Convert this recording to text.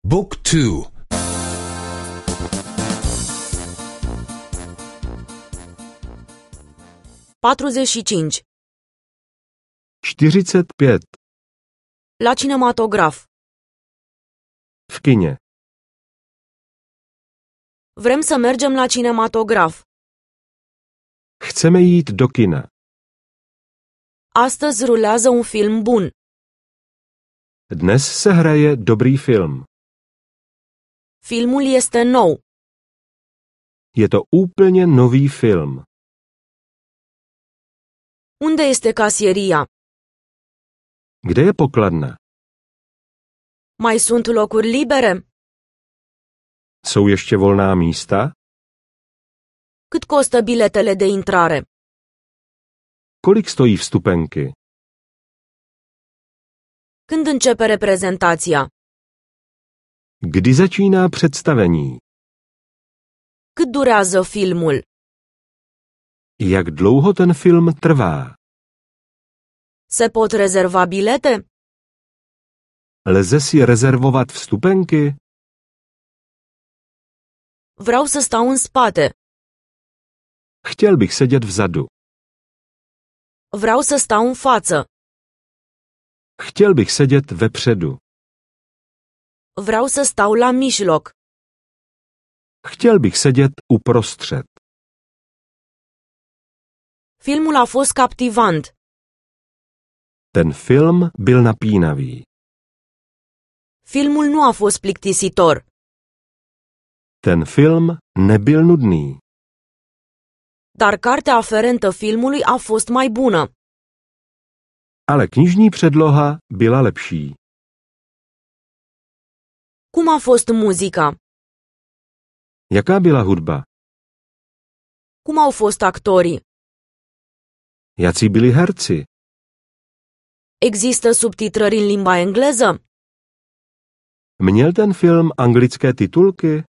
Book 2. 45. 45. La cinematograf. V kině. Vrem să mergem la cinematograf. Chceme jít do kina. Astăzi rulează un film bun. Dnes se hraje dobrý film. Filmul este nou. Je to úplně nový film. Unde este casieria? Kde je pokladna? Mai sunt locuri libere? Jsou ještě volná místa? Cât costă biletele de intrare? Kolik stojí vstupenky? Când începe reprezentația? Kdy začíná představení? Cât durează filmul? Jak dlouho ten film trvá? Se pot rezerva bilete? Lze si rezervovat vstupenky? Vreau să stau în spate. Chtěl bych sedět vzadu. Vreau să stau în față. Chtěl bych sedět vepředu. Vreau să stau la mijloc. Chtěl bych sedět uprostřed. Filmul a fost captivant. Ten film byl napínavý. Filmul nu a fost plictisitor. Ten film nebyl nudný. Dar cartea aferentă filmului a fost mai bună. Ale knižní předloha byla lepší. Cum a fost muzica? Jaká byla hudba? Cum au fost actorii? Jací byli herci? Există subtitrări în limba engleză? Měl ten film anglické titulky?